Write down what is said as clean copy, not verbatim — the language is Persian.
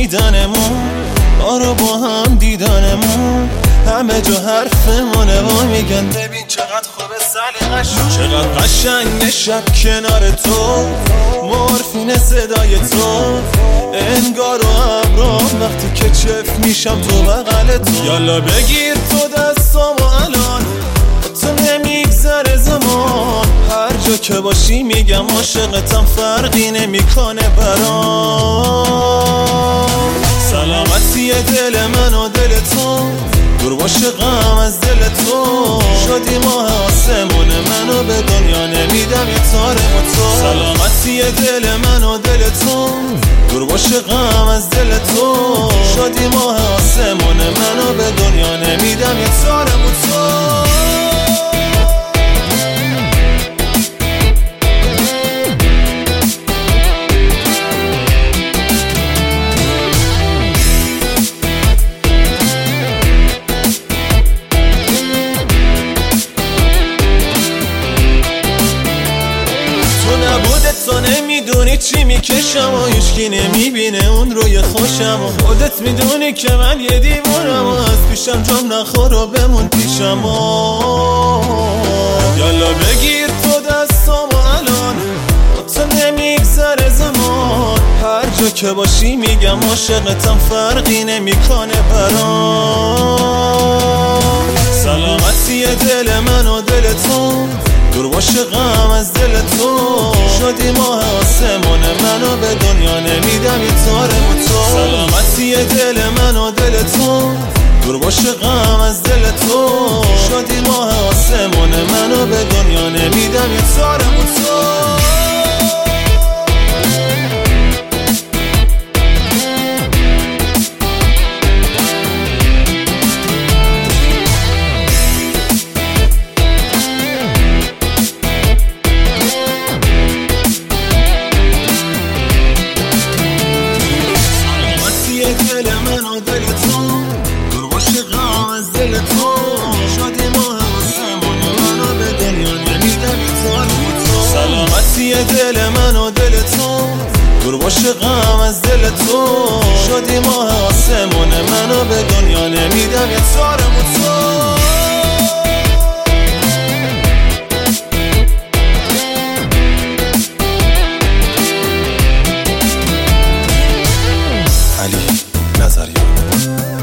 دیدنمون، آره با هم دیدنمون، همه جا حرفمونه و میگن ببین چقدر خوبه سلیقه‌شون، چقدر قشنگ شب کنار تو، مورفین صدای تو، انگار و ابرام وقتی که چف میشم تو بغلت. یالا بگیر تو دستامو الان، تو نمیگذره زمان، هر جا که باشی میگم عاشقتم، فرقی نمیکنه برام. سلامتی دل من و دل تو، دور باشه غم از دل تو، شدی ماه آسمون منو به دنیا نمیدم یه تاره با تو. سلامتی دل من و دل تو، دور باشه غم از دل تو، شدی ماه آسمون منو به دنیا نمیدم یه تاره با تو. تو نمیدونی چی میکشم و هیچکی نمیبینه اون روی خوشم، و خودت میدونی که من یه دیوانم و از پیشم جام نخور و بمون پیشم. یالا بگیر تو دستامو الان، تو نمیگذره زمان، هر جا که باشی میگم عاشقتم، فرقی نمیکنه برام. سلامتی دل من و دل تو، دور باشه غم از دل تو، شدی ماه آسمون منو به دنیا نمیدم یه تاره با تو. سلامتی دل من و دل تو، دور باشه غم از دل تو، شدی ماه آسمون منو به دنیا نمیدم یه تاره با تو. دل من و دل تو، دور باشه غم از دل تو، شدی ماه آسمون منو به دنیا نمیدم یه تاره با تو. سلامتی دل من و دل تو، دور باشه غم از دل تو، شدی ماه آسمون منو به دنیا نمیدم یه تاره با تو. علی نظریان